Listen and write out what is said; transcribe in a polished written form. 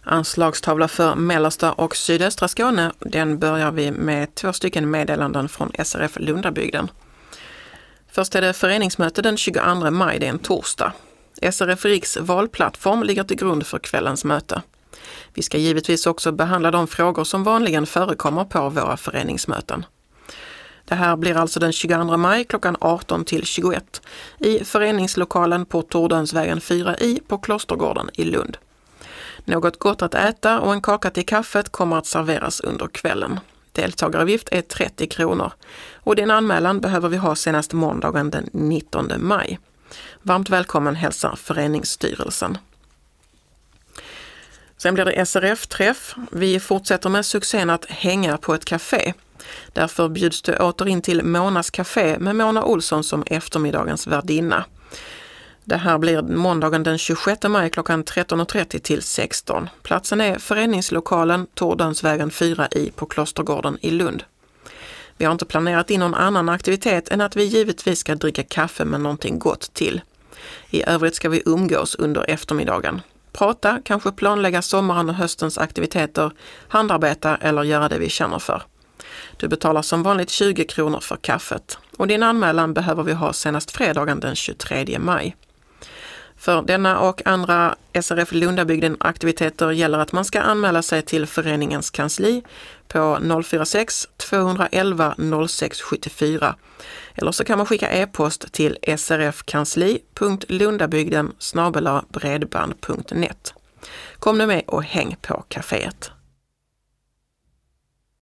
Anslagstavla för mellersta och sydöstra Skåne, den börjar vi med 2 stycken meddelanden från SRF Lundabygden. Först är det föreningsmöte den 22 maj, det är en torsdag. SRF Riks valplattform ligger till grund för kvällens möte. Vi ska givetvis också behandla de frågor som vanligen förekommer på våra föreningsmöten. Det här blir alltså den 22 maj klockan 18 till 21 i föreningslokalen på Tordönsvägen 4i på Klostergården i Lund. Något gott att äta och en kaka till kaffet kommer att serveras under kvällen. Deltagaravgift är 30 kronor och din anmälan behöver vi ha senast måndagen den 19 maj. Varmt välkommen hälsar föreningsstyrelsen. Sen blir det SRF-träff. Vi fortsätter med succén att hänga på ett café. Därför bjuds det åter in till Monas Café med Mona Olsson som eftermiddagens värdinna. Det här blir måndagen den 26 maj klockan 13.30 till 16. Platsen är föreningslokalen Tordönsvägen 4i på Klostergården i Lund. Vi har inte planerat in någon annan aktivitet än att vi givetvis ska dricka kaffe med någonting gott till. I övrigt ska vi umgås under eftermiddagen. Prata, kanske planlägga sommaren och höstens aktiviteter, handarbeta eller göra det vi känner för. Du betalar som vanligt 20 kronor för kaffet och din anmälan behöver vi ha senast fredagen den 23 maj. För denna och andra SRF Lundabygden aktiviteter gäller att man ska anmäla sig till föreningens kansli på 046 211 0674 eller så kan man skicka e-post till srfkansli.lundabygden@bredband.net. Kom nu med och häng på kaféet.